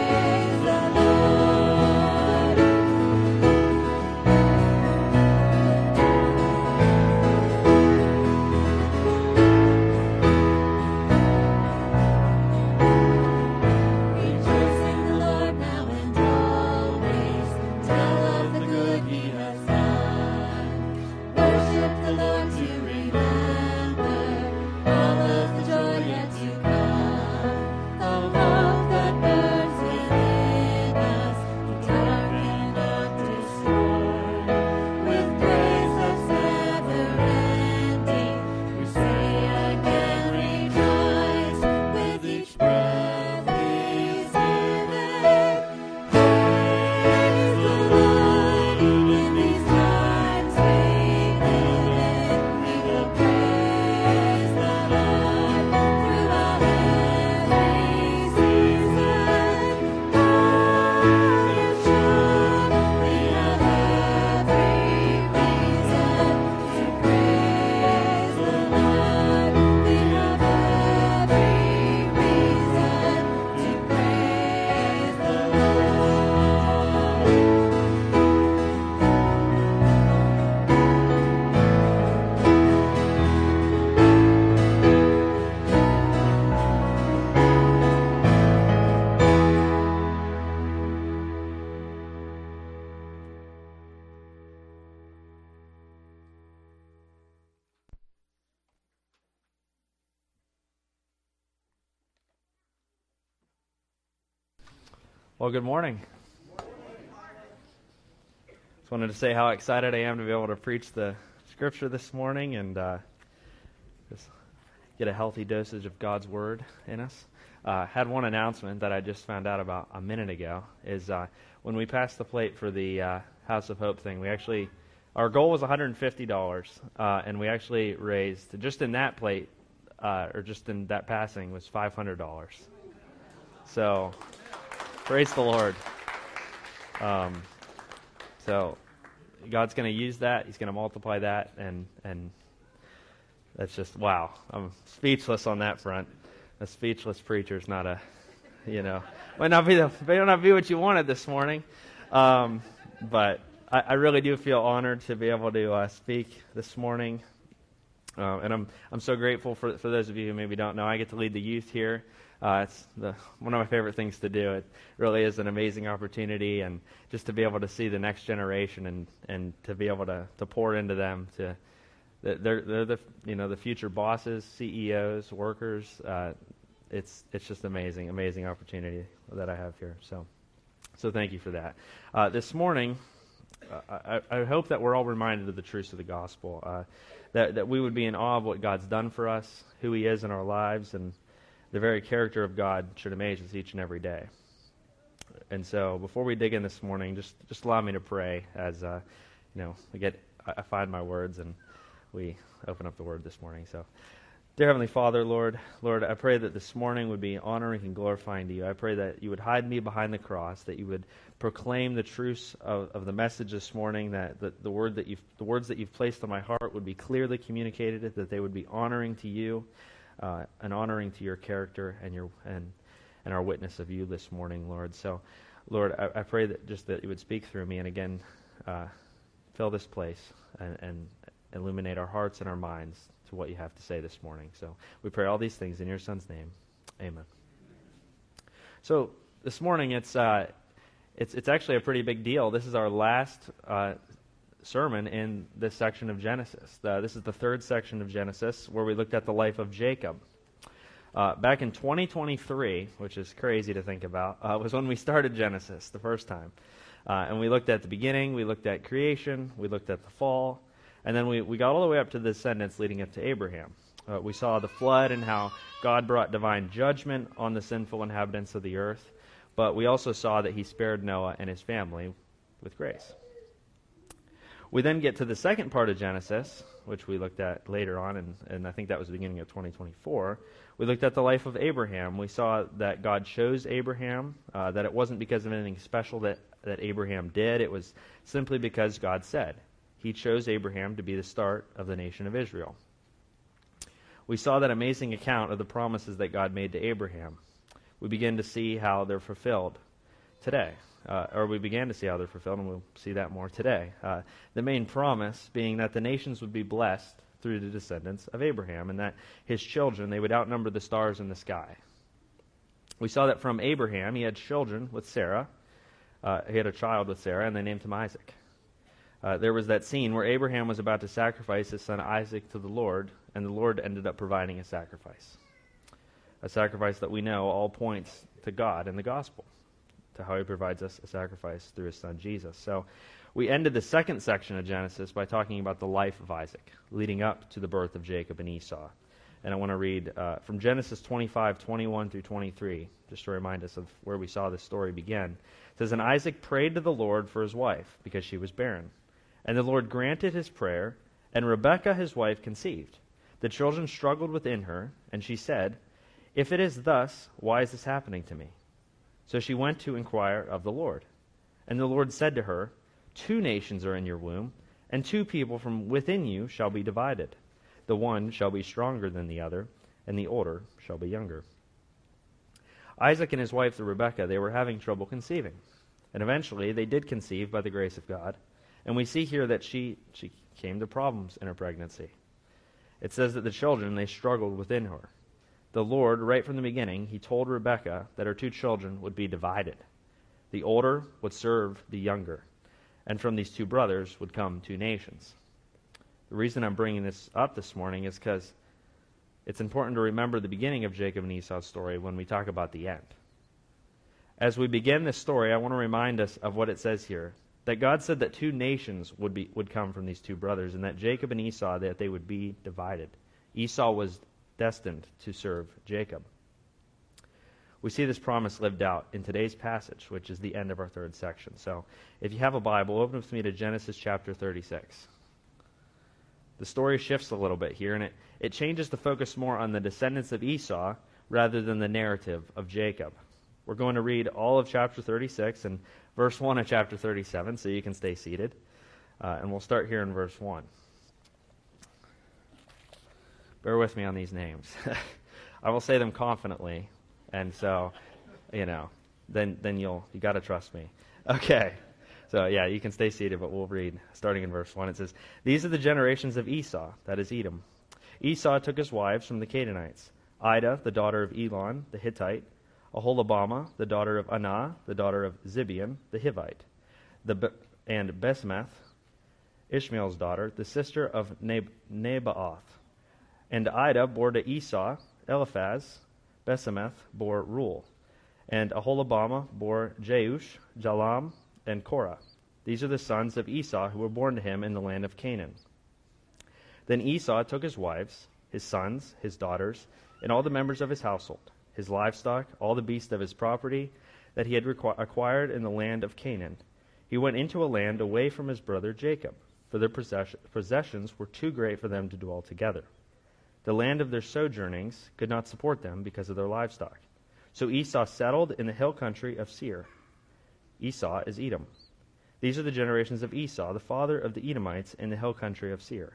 Well, good morning. Just wanted to say how excited I am to be able to preach the scripture this morning and just get a healthy dosage of God's word in us. Had one announcement that I just found out about a minute ago is when we passed the plate for the House of Hope thing, our goal was $150, and we actually raised, just in that plate, or just in that passing, was $500. So, praise the Lord. So, God's going to use that. He's going to multiply that, and that's just, wow. I'm speechless on that front. A speechless preacher is not may not be what you wanted this morning. But I really do feel honored to be able to speak this morning. And I'm so grateful for those of you who maybe don't know. I get to lead the youth here. It's one of my favorite things to do. It really is an amazing opportunity, and just to be able to see the next generation and to be able to pour into them. They're the future bosses, CEOs, workers. It's just amazing opportunity that I have here. So thank you for that. This morning, I hope that we're all reminded of the truths of the gospel. That we would be in awe of what God's done for us, who He is in our lives, and the very character of God should amaze us each and every day. And so, before we dig in this morning, just allow me to pray as I find my words and we open up the Word this morning. So, dear Heavenly Father, Lord, I pray that this morning would be honoring and glorifying to You. I pray that You would hide me behind the cross, that You would proclaim the truths of the message this morning, that the words that You've placed on my heart would be clearly communicated, that they would be honoring to You, and honoring to Your character and our witness of You this morning, Lord. So, Lord, I pray that You would speak through me, and again, fill this place and illuminate our hearts and our minds to what You have to say this morning. So we pray all these things in Your Son's name. Amen. So this morning, it's actually a pretty big deal. This is our last sermon in this section of Genesis. This is the third section of Genesis where we looked at the life of Jacob. Back in 2023, which is crazy to think about, was when we started Genesis the first time. And we looked at the beginning, we looked at creation, we looked at the fall, and then we got all the way up to the descendants leading up to Abraham. We saw the flood and how God brought divine judgment on the sinful inhabitants of the earth, but we also saw that He spared Noah and his family with grace. We then get to the second part of Genesis, which we looked at later on, and I think that was the beginning of 2024. We looked at the life of Abraham. We saw that God chose Abraham, that it wasn't because of anything special that Abraham did. It was simply because God said. He chose Abraham to be the start of the nation of Israel. We saw that amazing account of the promises that God made to Abraham. We begin to see how they're fulfilled. today. Or we began to see how they're fulfilled, and we'll see that more today. The main promise being that the nations would be blessed through the descendants of Abraham, and that his children, they would outnumber the stars in the sky. We saw that from Abraham, he had children with Sarah. He had a child with Sarah, and they named him Isaac. There was that scene where Abraham was about to sacrifice his son Isaac to the Lord, and the Lord ended up providing a sacrifice that we know all points to God in the gospel, to how he provides us a sacrifice through his son Jesus. So we ended the second section of Genesis by talking about the life of Isaac, leading up to the birth of Jacob and Esau. And I want to read from Genesis 25:21 through 23, just to remind us of where we saw this story begin. It says, "And Isaac prayed to the Lord for his wife, because she was barren. And the Lord granted his prayer, and Rebekah his wife conceived. The children struggled within her, and she said, 'If it is thus, why is this happening to me?' So she went to inquire of the Lord. And the Lord said to her, 'Two nations are in your womb, and two people from within you shall be divided. The one shall be stronger than the other, and the older shall be younger.'" Isaac and his wife Rebekah, they were having trouble conceiving. And eventually they did conceive by the grace of God. And we see here that she came to problems in her pregnancy. It says that the children, they struggled within her. The Lord, right from the beginning, he told Rebekah that her two children would be divided. The older would serve the younger. And from these two brothers would come two nations. The reason I'm bringing this up this morning is because it's important to remember the beginning of Jacob and Esau's story when we talk about the end. As we begin this story, I want to remind us of what it says here, that God said that two nations would come from these two brothers, and that Jacob and Esau, that they would be divided. Esau was destined to serve Jacob. We see this promise lived out in today's passage, which is the end of our third section. So if you have a Bible, open with me to Genesis chapter 36. The story shifts a little bit here, and it changes the focus more on the descendants of Esau rather than the narrative of Jacob. We're going to read all of chapter 36 and verse 1 of chapter 37, so you can stay seated. And we'll start here in verse 1. Bear with me on these names. I will say them confidently, and so, then you got to trust me. Okay. So, you can stay seated, but we'll read starting in verse 1. It says, "These are the generations of Esau," that is Edom. "Esau took his wives from the Canaanites, Ida, the daughter of Elon, the Hittite, Aholibamah, the daughter of Anah, the daughter of Zibeon, the Hivite, and Besemath, Ishmael's daughter, the sister of Nebaioth. And Ida bore to Esau Eliphaz, Besemath bore Reuel, and Aholibamah bore Jeush, Jalam, and Korah. These are the sons of Esau who were born to him in the land of Canaan. Then Esau took his wives, his sons, his daughters, and all the members of his household, his livestock, all the beasts of his property that he had acquired in the land of Canaan. He went into a land away from his brother Jacob, for their possessions were too great for them to dwell together. The land of their sojournings could not support them because of their livestock. So Esau settled in the hill country of Seir. Esau is Edom. These are the generations of Esau, the father of the Edomites in the hill country of Seir.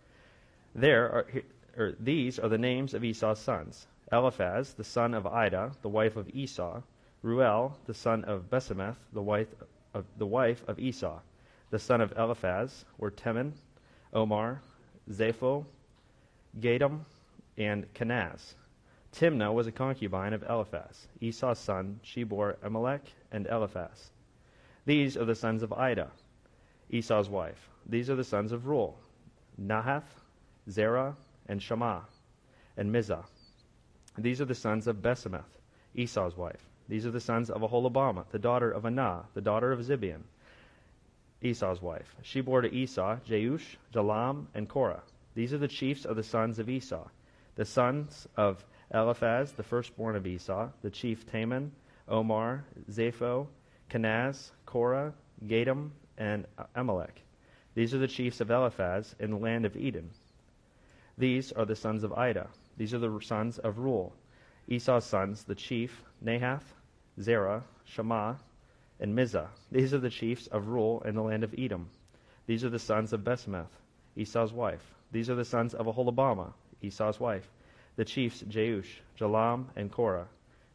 These are the names of Esau's sons: Eliphaz, the son of Ida, the wife of Esau; Reuel, the son of Besemath, the wife of Esau. The son of Eliphaz were Teman, Omar, Zapho, Gatam, and Kenaz. Timnah was a concubine of Eliphaz, Esau's son. She bore Amalek and Eliphaz. These are the sons of Ida, Esau's wife. These are the sons of Reuel: Nahath, Zerah, and Shammah, and Mizah. These are the sons of Besemath, Esau's wife. These are the sons of Aholibamah, the daughter of Anah, the daughter of Zibeon, Esau's wife. She bore to Esau Jeush, Jalam, and Korah. These are the chiefs of the sons of Esau. The sons of Eliphaz, the firstborn of Esau, the chief Teman, Omar, Zapho, Kenaz, Korah, Gatam, and Amalek. These are the chiefs of Eliphaz in the land of Eden. These are the sons of Ida. These are the sons of Reuel. Esau's sons, the chief Nahath, Zerah, Shammah, and Mizah. These are the chiefs of Reuel in the land of Edom. These are the sons of Besemath, Esau's wife. These are the sons of Aholibamah, Esau's wife. The chiefs Jeush, Jalam, and Korah.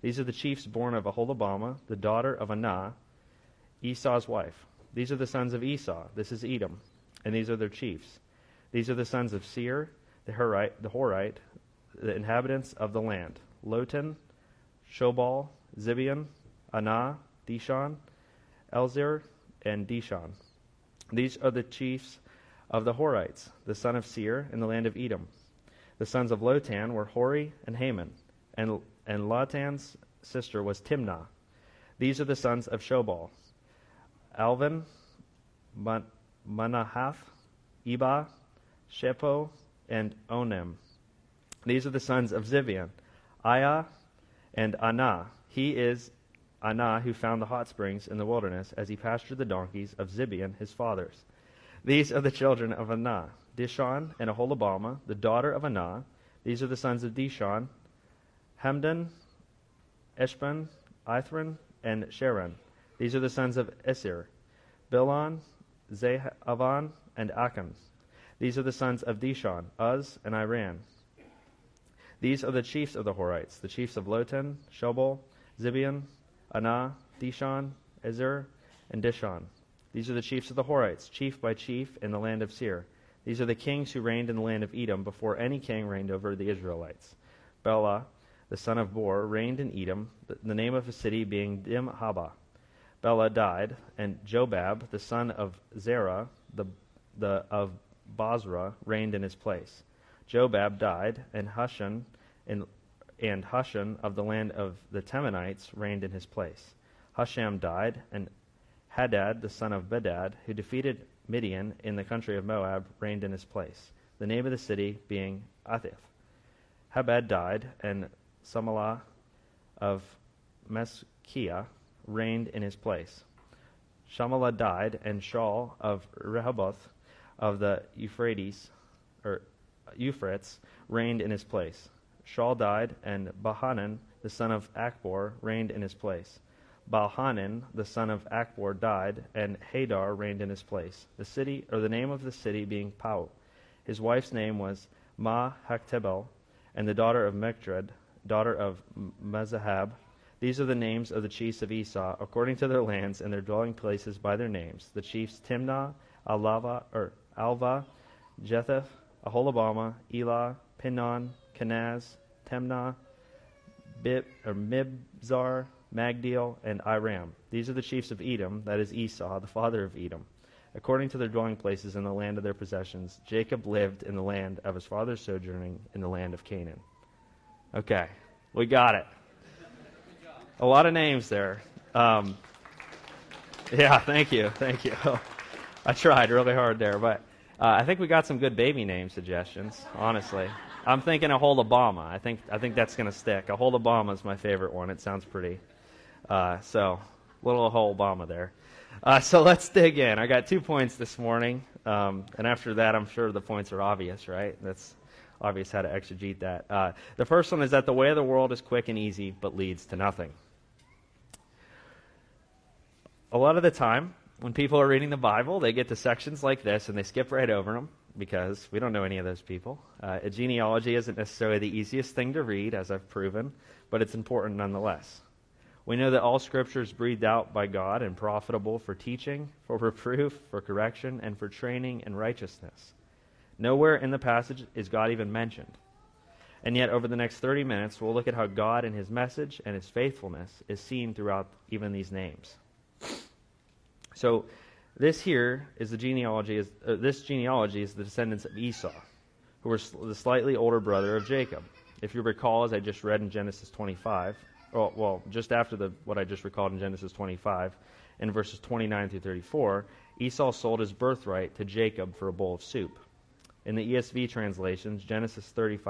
These are the chiefs born of Aholibamah, the daughter of Anah, Esau's wife. These are the sons of Esau. This is Edom, and these are their chiefs. These are the sons of Seir, the Horite, the inhabitants of the land: Lotan, Shobal, Zibeon, Anah, Dishon, Elzir, and Dishon. These are the chiefs of the Horites, the son of Seir, in the land of Edom. The sons of Lotan were Hori and Haman, and Lotan's sister was Timnah. These are the sons of Shobal: Alvan, Manahath, Eba, Shepo, and Onem. These are the sons of Zibeon: Aiah and Anah. He is Anah who found the hot springs in the wilderness as he pastured the donkeys of Zibeon his father's. These are the children of Anah: Dishon and Aholibamah, the daughter of Anah. These are the sons of Dishon: Hamdan, Eshban, Ithran, and Sharon. These are the sons of Esir: Bilon, Zehavan, and Achan. These are the sons of Dishon: Uz and Iran. These are the chiefs of the Horites, the chiefs of Lotan, Shobal, Zibeon, Anah, Dishon, Ezer, and Dishon. These are the chiefs of the Horites, chief by chief, in the land of Seir. These are the kings who reigned in the land of Edom before any king reigned over the Israelites. Bela, the son of Bor, reigned in Edom, the name of his city being Dimhaba. Bela died, and Jobab, the son of Zerah, of Basra, reigned in his place. Jobab died, and Husham of the land of the Temanites reigned in his place. Husham died, and Hadad, the son of Bedad, who defeated Midian in the country of Moab, reigned in his place, the name of the city being Athith. Habad died, and Samalah of Meschiah reigned in his place. Shamalah died, and Shaul of Rehoboth of the Euphrates reigned in his place. Shaul died, and Bahanan, the son of Akbor, reigned in his place. Balhanan, the son of Akbor, died, and Hadar reigned in his place. The name of the city being Pau. His wife's name was Ma-Haktebel, and the daughter of Mekdred, daughter of Mezahab. These are the names of the chiefs of Esau, according to their lands and their dwelling places by their names. The chiefs Timnah, Alva, Jetheth, Aholibamah, Elah, Pinon, Kenaz, Temnah, Mibzar, Magdiel, and Iram. These are the chiefs of Edom, that is Esau, the father of Edom. According to their dwelling places in the land of their possessions, Jacob lived in the land of his father's sojourning in the land of Canaan. Okay, we got it. A lot of names there. Yeah, thank you. I tried really hard there, but I think we got some good baby name suggestions, honestly. I'm thinking Aholibamah. I think that's going to stick. Aholibamah is my favorite one. It sounds pretty. So, little Aholibamah there. So let's dig in. I got 2 points this morning, and after that, I'm sure the points are obvious, right? That's obvious how to exegete that. The first one is that the way of the world is quick and easy, but leads to nothing. A lot of the time, when people are reading the Bible, they get to sections like this, and they skip right over them, because we don't know any of those people. A genealogy isn't necessarily the easiest thing to read, as I've proven, but it's important nonetheless. We know that all Scripture is breathed out by God and profitable for teaching, for reproof, for correction, and for training in righteousness. Nowhere in the passage is God even mentioned. And yet, over the next 30 minutes, we'll look at how God and His message and His faithfulness is seen throughout even these names. So, this genealogy is the descendants of Esau, who were the slightly older brother of Jacob. If you recall, as I just read in Genesis 25, just after what I just recalled in Genesis 25, in verses 29 through 34, Esau sold his birthright to Jacob for a bowl of soup. In the ESV translations, Genesis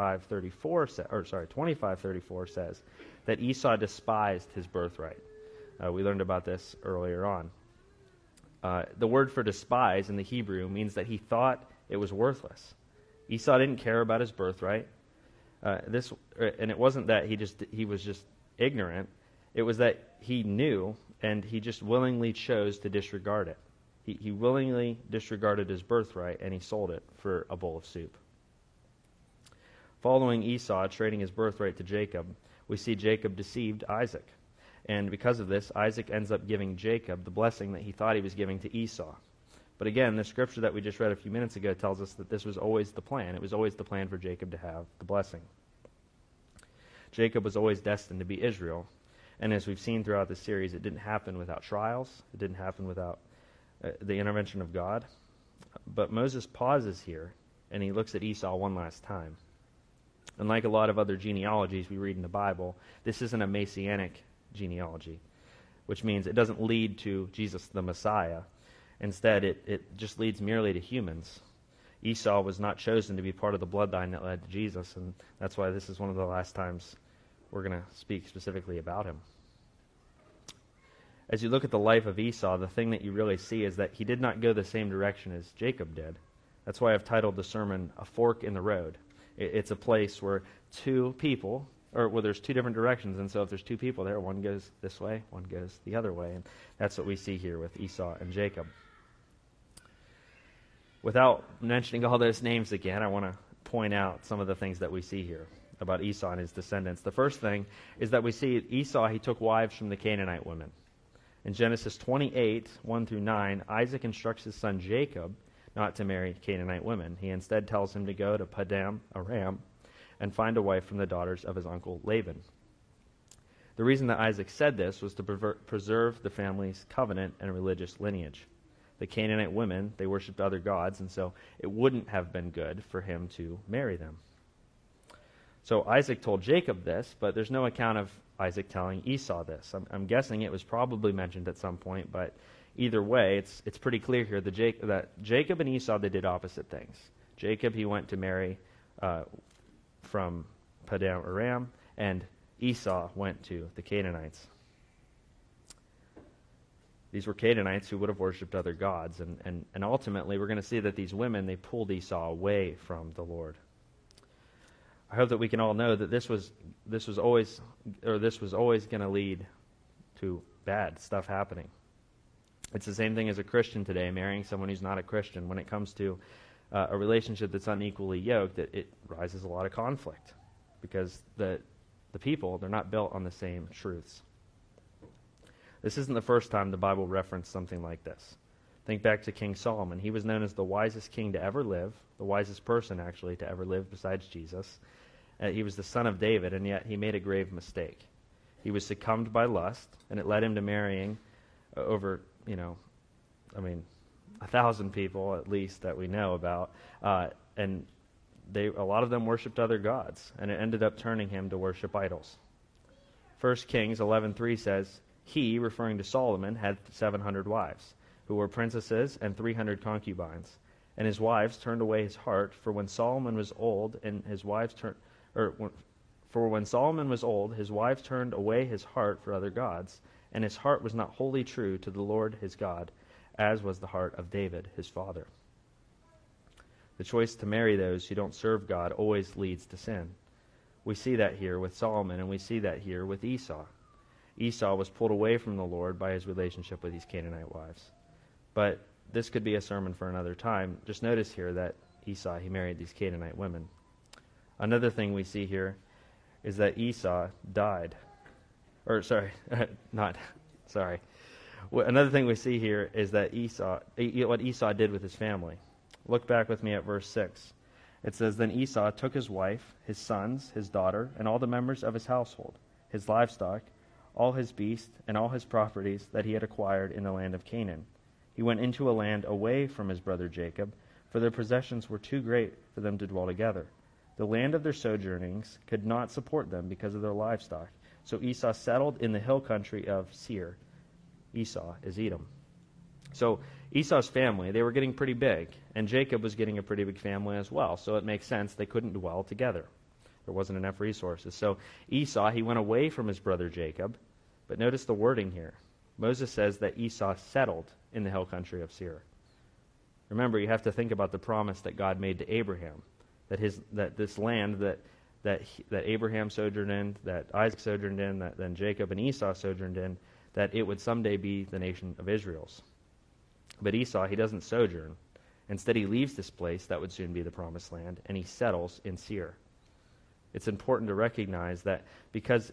25:34 says that Esau despised his birthright. We learned about this earlier on. The word for despise in the Hebrew means that he thought it was worthless. Esau didn't care about his birthright. And it wasn't that he was just ignorant. It was that he knew, and he just willingly chose to disregard it. He willingly disregarded his birthright, and he sold it for a bowl of soup. Following Esau trading his birthright to Jacob, we see Jacob deceived Isaac. And because of this, Isaac ends up giving Jacob the blessing that he thought he was giving to Esau. But again, the scripture that we just read a few minutes ago tells us that this was always the plan. It was always the plan for Jacob to have the blessing. Jacob was always destined to be Israel. And as we've seen throughout the series, it didn't happen without trials. It didn't happen without the intervention of God. But Moses pauses here, and he looks at Esau one last time. And like a lot of other genealogies we read in the Bible, this isn't a messianic genealogy, which means it doesn't lead to Jesus the Messiah. Instead, it just leads merely to humans. Esau was not chosen to be part of the bloodline that led to Jesus, and that's why this is one of the last times we're going to speak specifically about him. As you look at the life of Esau, the thing that you really see is that he did not go the same direction as Jacob did. That's why I've titled the sermon, A Fork in the Road. It's a place where two people, or where there's two different directions, and so if there's two people there, one goes this way, one goes the other way, and that's what we see here with Esau and Jacob. Without mentioning all those names again, I want to point out some of the things that we see here about Esau and his descendants. The first thing is that we see Esau, he took wives from the Canaanite women. In Genesis 28, 1 through 9, Isaac instructs his son Jacob not to marry Canaanite women. He instead tells him to go to Padan Aram and find a wife from the daughters of his uncle Laban. The reason that Isaac said this was to preserve the family's covenant and religious lineage. The Canaanite women, they worshipped other gods, and so it wouldn't have been good for him to marry them. So Isaac told Jacob this, but there's no account of Isaac telling Esau this. I'm guessing it was probably mentioned at some point, but either way, it's pretty clear here that Jacob and Esau, they did opposite things. Jacob, he went to marry from Padan Aram, and Esau went to the Canaanites. These were Canaanites who would have worshipped other gods, and ultimately we're going to see that these women, they pulled Esau away from the Lord. I hope that we can all know that this was always going to lead to bad stuff happening. It's the same thing as a Christian today marrying someone who's not a Christian. When it comes to a relationship that's unequally yoked, it rises a lot of conflict because the people, they're not built on the same truths. This isn't the first time the Bible referenced something like this. Think back to King Solomon. He was known as the wisest king to ever live, the wisest person actually to ever live besides Jesus. He was the son of David, and yet he made a grave mistake. He was succumbed by lust, and it led him to marrying over, 1,000 people at least that we know about, and a lot of them worshipped other gods, and it ended up turning him to worship idols. 1 Kings 11:3 says, he, referring to Solomon, had 700 wives, who were princesses, and 300 concubines. And his wives turned away his heart, for when Solomon was old, his wives turned away his heart for other gods, and his heart was not wholly true to the Lord his God, as was the heart of David his father. The choice to marry those who don't serve God always leads to sin. We see that here with Solomon, and we see that here with Esau. Esau was pulled away from the Lord by his relationship with these Canaanite wives. But this could be a sermon for another time. Just notice here that Esau, he married these Canaanite women. Another thing we see here is that Esau died. Another thing we see here is that what Esau did with his family. Look back with me at verse 6. It says, then Esau took his wife, his sons, his daughter, and all the members of his household, his livestock, all his beasts, and all his properties that he had acquired in the land of Canaan. He went into a land away from his brother Jacob, for their possessions were too great for them to dwell together. The land of their sojournings could not support them because of their livestock. So Esau settled in the hill country of Seir. Esau is Edom. So Esau's family, they were getting pretty big, and Jacob was getting a pretty big family as well. So it makes sense they couldn't dwell together. There wasn't enough resources. So Esau, he went away from his brother Jacob. But notice the wording here. Moses says that Esau settled in the hill country of Seir. Remember, you have to think about the promise that God made to Abraham, that this land that Abraham sojourned in, that Isaac sojourned in, that then Jacob and Esau sojourned in, that it would someday be the nation of Israel's. But Esau, he doesn't sojourn. Instead, he leaves this place that would soon be the promised land, and he settles in Seir. It's important to recognize this because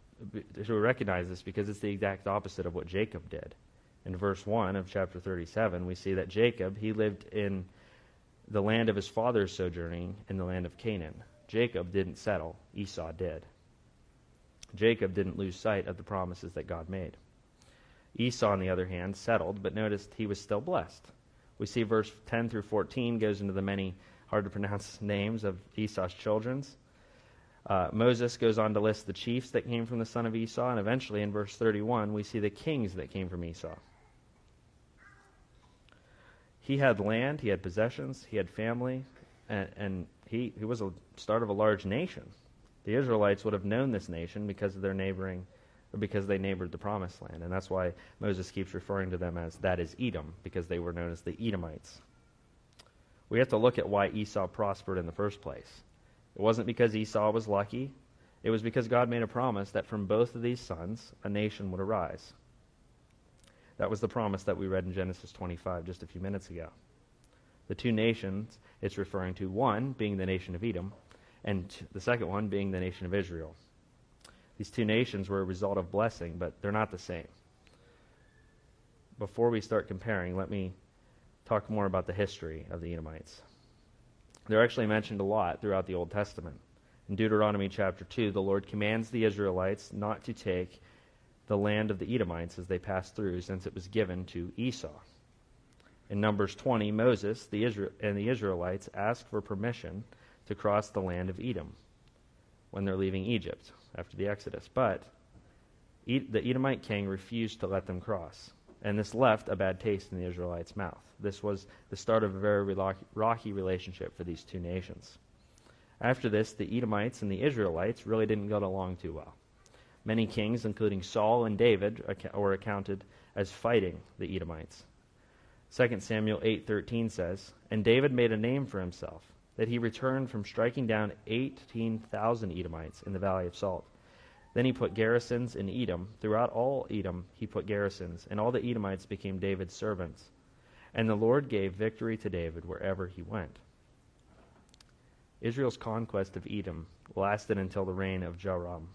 it's the exact opposite of what Jacob did. In verse 1 of chapter 37, we see that Jacob, he lived in the land of his father's sojourning in the land of Canaan. Jacob didn't settle. Esau did. Jacob didn't lose sight of the promises that God made. Esau, on the other hand, settled, but noticed he was still blessed. We see verse 10 through 14 goes into the many hard-to-pronounce names of Esau's children. Moses goes on to list the chiefs that came from the son of Esau, and eventually in verse 31 we see the kings that came from Esau. He had land, he had possessions, he had family, and he was a start of a large nation. The Israelites would have known this nation because of their neighboring, or because they neighbored the Promised Land, and that's why Moses keeps referring to them as, that is Edom, because they were known as the Edomites. We have to look at why Esau prospered in the first place. It wasn't because Esau was lucky. It was because God made a promise that from both of these sons, a nation would arise. That was the promise that we read in Genesis 25 just a few minutes ago. The two nations it's referring to, one being the nation of Edom, and the second one being the nation of Israel. These two nations were a result of blessing, but they're not the same. Before we start comparing, let me talk more about the history of the Edomites. They're actually mentioned a lot throughout the Old Testament. In Deuteronomy chapter 2, the Lord commands the Israelites not to take the land of the Edomites as they pass through, since it was given to Esau. In Numbers 20, Moses and the Israelites ask for permission to cross the land of Edom when they're leaving Egypt after the Exodus. But the Edomite king refused to let them cross, and this left a bad taste in the Israelites' mouth. This was the start of a very rocky relationship for these two nations. After this, the Edomites and the Israelites really didn't get along too well. Many kings, including Saul and David, were accounted as fighting the Edomites. 2 Samuel 8:13 says, "And David made a name for himself, that he returned from striking down 18,000 Edomites in the Valley of Salt. Then he put garrisons in Edom. Throughout all Edom he put garrisons, and all the Edomites became David's servants. And the Lord gave victory to David wherever he went." Israel's conquest of Edom lasted until the reign of Joram,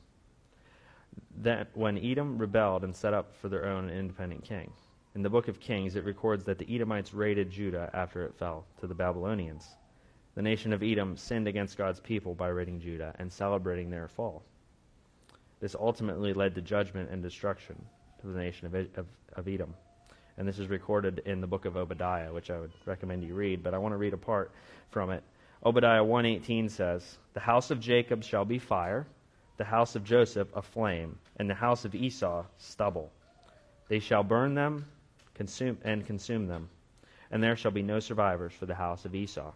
that when Edom rebelled and set up for their own independent king. In the book of Kings, it records that the Edomites raided Judah after it fell to the Babylonians. The nation of Edom sinned against God's people by raiding Judah and celebrating their fall. This ultimately led to judgment and destruction to the nation of Edom. And this is recorded in the book of Obadiah, which I would recommend you read, but I want to read a part from it. Obadiah 1:18 says, "The house of Jacob shall be fire, the house of Joseph a flame, and the house of Esau stubble. They shall burn them, consume them, and there shall be no survivors for the house of Esau."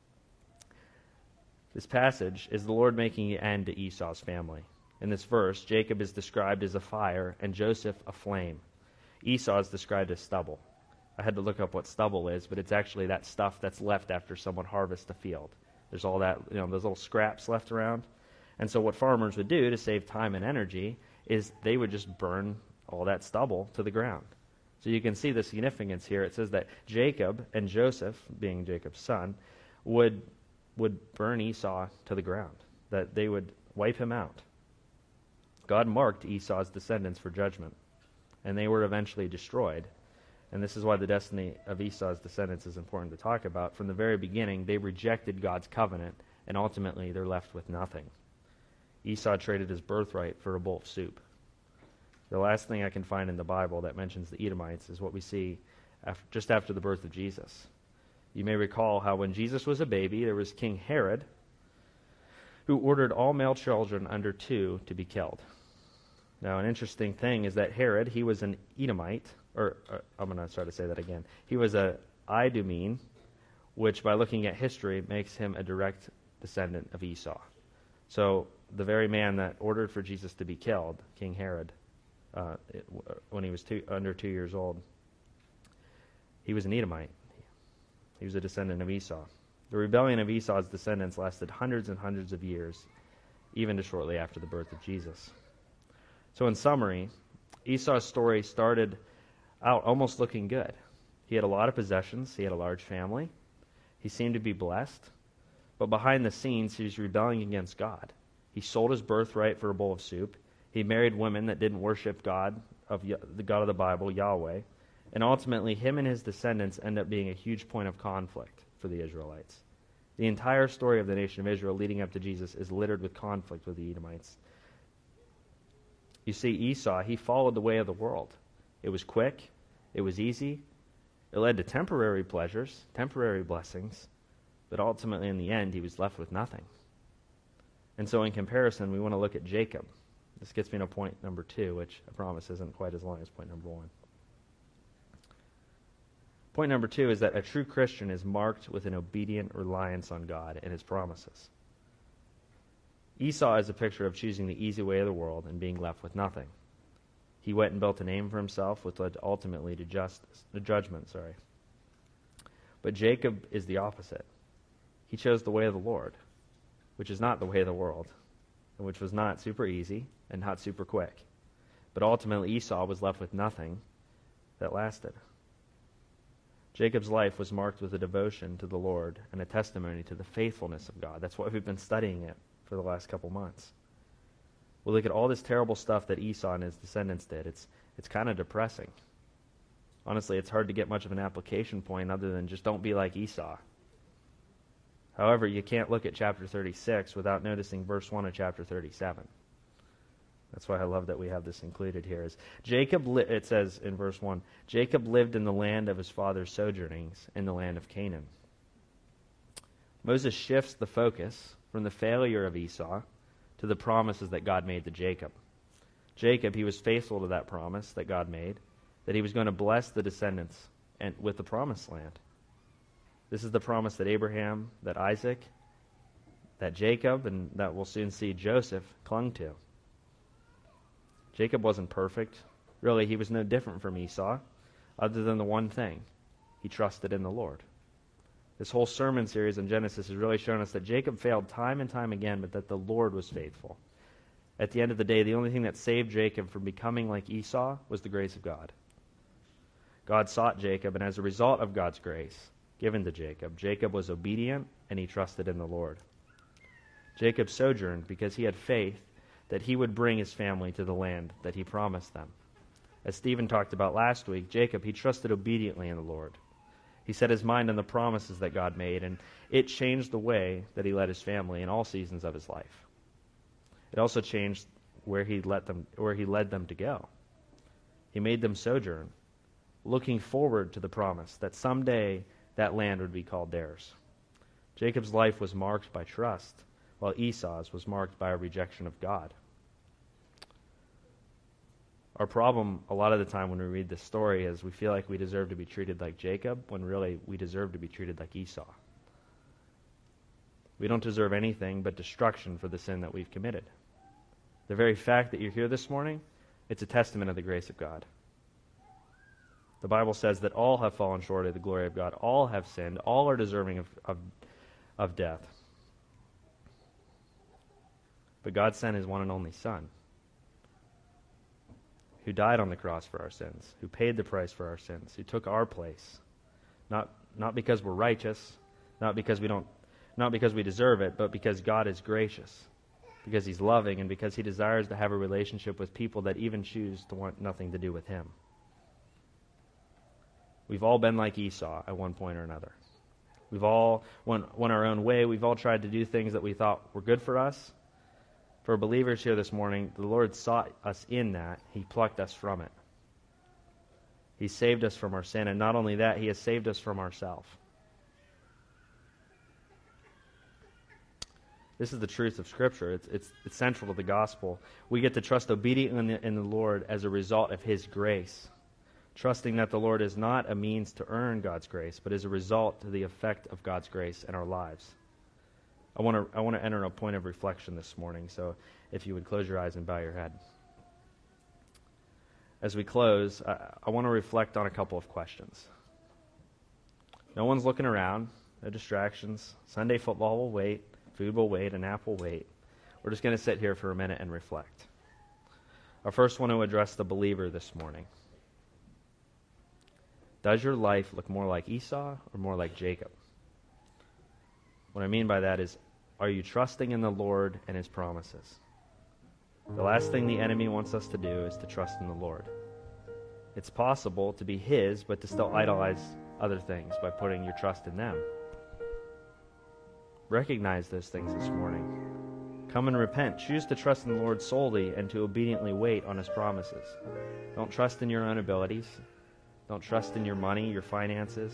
This passage is the Lord making an end to Esau's family. In this verse, Jacob is described as a fire and Joseph a flame. Esau is described as stubble. I had to look up what stubble is, but it's actually that stuff that's left after someone harvests a field. There's all that, those little scraps left around. And so what farmers would do to save time and energy is they would just burn all that stubble to the ground. So you can see the significance here. It says that Jacob and Joseph, being Jacob's son, would burn Esau to the ground, that they would wipe him out. God marked Esau's descendants for judgment, and they were eventually destroyed. And this is why the destiny of Esau's descendants is important to talk about. From the very beginning, they rejected God's covenant, and ultimately they're left with nothing. Esau traded his birthright for a bowl of soup. The last thing I can find in the Bible that mentions the Edomites is what we see just after the birth of Jesus. You may recall how when Jesus was a baby, there was King Herod, who ordered all male children under 2 to be killed. Now, an interesting thing is that Herod, he was an Edomite, I'm going to try to say that again. He was an Idumean, which by looking at history makes him a direct descendant of Esau. So the very man that ordered for Jesus to be killed, King Herod, when he was under 2 years old, he was an Edomite. He was a descendant of Esau. The rebellion of Esau's descendants lasted hundreds and hundreds of years, even to shortly after the birth of Jesus. So in summary, Esau's story started out almost looking good. He had a lot of possessions. He had a large family. He seemed to be blessed. But behind the scenes, he was rebelling against God. He sold his birthright for a bowl of soup. He married women that didn't worship God, the God of the Bible, Yahweh. And ultimately, him and his descendants end up being a huge point of conflict for the Israelites. The entire story of the nation of Israel leading up to Jesus is littered with conflict with the Edomites. You see, Esau, he followed the way of the world. It was quick. It was easy. It led to temporary pleasures, temporary blessings. But ultimately, in the end, he was left with nothing. And so in comparison, we want to look at Jacob. This gets me to point number 2, which I promise isn't quite as long as point number 1. Point number 2 is that a true Christian is marked with an obedient reliance on God and his promises. Esau is a picture of choosing the easy way of the world and being left with nothing. He went and built a name for himself, which led ultimately to judgment. But Jacob is the opposite. He chose the way of the Lord, which is not the way of the world, and which was not super easy and not super quick. But ultimately Esau was left with nothing that lasted. Jacob's life was marked with a devotion to the Lord and a testimony to the faithfulness of God. That's why we've been studying it for the last couple months. We look at all this terrible stuff that Esau and his descendants did. It's kind of depressing. Honestly, it's hard to get much of an application point other than just don't be like Esau. However, you can't look at chapter 36 without noticing verse 1 of chapter 37. That's why I love that we have this included here. It says in verse 1, Jacob lived in the land of his father's sojournings, in the land of Canaan. Moses shifts the focus from the failure of Esau to the promises that God made to Jacob. Jacob, he was faithful to that promise that God made, that he was going to bless the descendants and with the promised land. This is the promise that Abraham, that Isaac, that Jacob, and that we'll soon see Joseph clung to. Jacob wasn't perfect. Really, he was no different from Esau, other than the one thing. He trusted in the Lord. This whole sermon series in Genesis has really shown us that Jacob failed time and time again, but that the Lord was faithful. At the end of the day, the only thing that saved Jacob from becoming like Esau was the grace of God. God sought Jacob, and as a result of God's grace given to Jacob, Jacob was obedient and he trusted in the Lord. Jacob sojourned because he had faith that he would bring his family to the land that he promised them. As Stephen talked about last week, Jacob, he trusted obediently in the Lord. He set his mind on the promises that God made, and it changed the way that he led his family in all seasons of his life. It also changed where he led them to go. He made them sojourn, looking forward to the promise that someday that land would be called theirs. Jacob's life was marked by trust, while Esau's was marked by a rejection of God. Our problem a lot of the time when we read this story is we feel like we deserve to be treated like Jacob, when really we deserve to be treated like Esau. We don't deserve anything but destruction for the sin that we've committed. The very fact that you're here this morning, it's a testament of the grace of God. The Bible says that all have fallen short of the glory of God. All have sinned. All are deserving of death. But God sent his one and only Son, who died on the cross for our sins, who paid the price for our sins, who took our place. Not because we're righteous, not because we deserve it, but because God is gracious, because he's loving, and because he desires to have a relationship with people that even choose to want nothing to do with him. We've all been like Esau at one point or another. We've all went our own way. We've all tried to do things that we thought were good for us. For believers here this morning, the Lord sought us in that. He plucked us from it. He saved us from our sin, and not only that, he has saved us from ourselves. This is the truth of Scripture. It's central to the gospel. We get to trust obediently in the Lord as a result of his grace, trusting that the Lord is not a means to earn God's grace, but is a result to the effect of God's grace in our lives. I want to enter a point of reflection this morning, so if you would close your eyes and bow your head. As we close, I want to reflect on a couple of questions. No one's looking around, no distractions. Sunday football will wait, food will wait, a nap will wait. We're just going to sit here for a minute and reflect. I first want to address the believer this morning. Does your life look more like Esau or more like Jacob? What I mean by that is, Are you trusting in the Lord and his promises? The last thing the enemy wants us to do is to trust in the Lord. It's possible to be his, but to still idolize other things by putting your trust in them. Recognize those things this morning. Come and repent. Choose to trust in the Lord solely and to obediently wait on his promises. Don't trust in your own abilities. Don't trust in your money, your finances.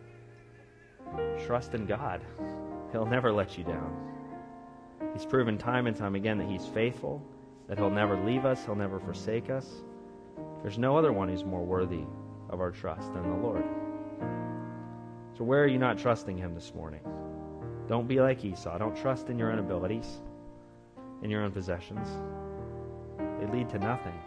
Trust in God. He'll never let you down. He's proven time and time again that he's faithful, that he'll never leave us, he'll never forsake us. There's no other one who's more worthy of our trust than the Lord. So where are you not trusting him this morning? Don't be like Esau. Don't trust in your own abilities, in your own possessions. They lead to nothing.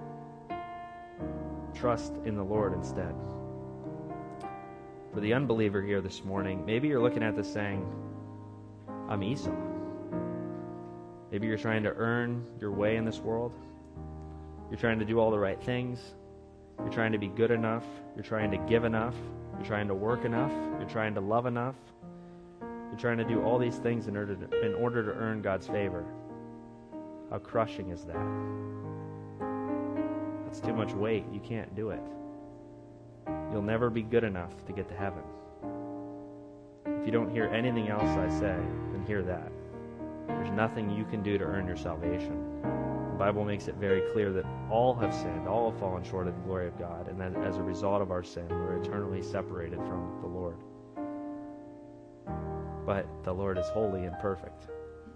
Trust in the Lord instead. For the unbeliever here this morning, maybe you're looking at this saying, I'm Esau. Maybe you're trying to earn your way in this world. You're trying to do all the right things. You're trying to be good enough. You're trying to give enough. You're trying to work enough. You're trying to love enough. You're trying to do all these things in order to earn God's favor. How crushing is that? That's too much weight. You can't do it. You'll never be good enough to get to heaven. If you don't hear anything else I say, then hear that. There's nothing you can do to earn your salvation. The Bible makes it very clear that all have sinned, all have fallen short of the glory of God, and that as a result of our sin, we're eternally separated from the Lord. But the Lord is holy and perfect.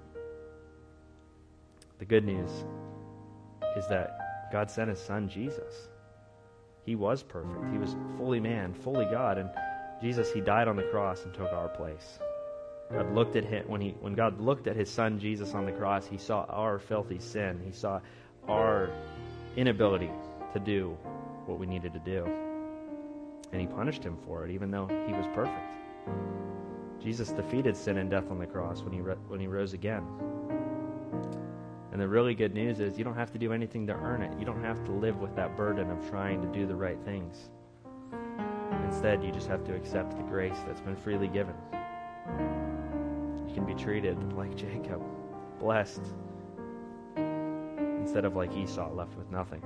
The good news is that God sent his son, Jesus. He was perfect. He was fully man, fully God, and Jesus, he died on the cross and took our place. God looked at him when God looked at his son Jesus on the cross, he saw our filthy sin. He saw our inability to do what we needed to do. And he punished him for it, even though he was perfect. Jesus defeated sin and death on the cross when he rose again. And the really good news is you don't have to do anything to earn it. You don't have to live with that burden of trying to do the right things. Instead, you just have to accept the grace that's been freely given. You can be treated like Jacob, blessed, instead of like Esau, left with nothing.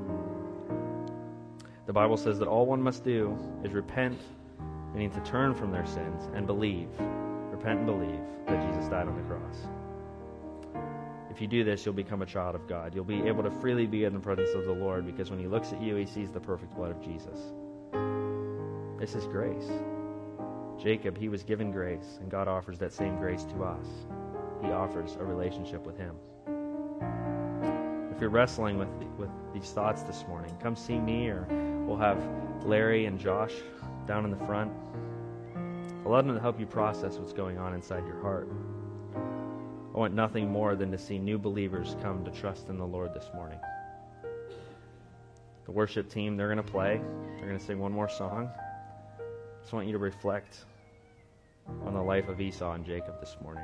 The Bible says that all one must do is repent, meaning to turn from their sins, and believe. Repent and believe that Jesus died on the cross. If you do this, you'll become a child of God. You'll be able to freely be in the presence of the Lord, because when he looks at you, he sees the perfect blood of Jesus. This is grace. Jacob, he was given grace, and God offers that same grace to us. He offers a relationship with him. If you're wrestling with these thoughts this morning, come see me, or we'll have Larry and Josh down in the front. I'll let them help you process what's going on inside your heart. I want nothing more than to see new believers come to trust in the Lord this morning. The worship team, they're going to play. They're going to sing one more song. I just want you to reflect on the life of Esau and Jacob this morning.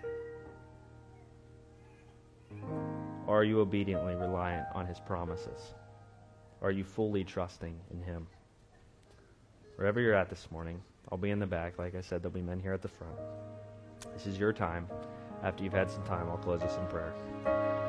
Are you obediently reliant on his promises? Are you fully trusting in him? Wherever you're at this morning, I'll be in the back. Like I said, there'll be men here at the front. This is your time. After you've had some time, I'll close us in prayer.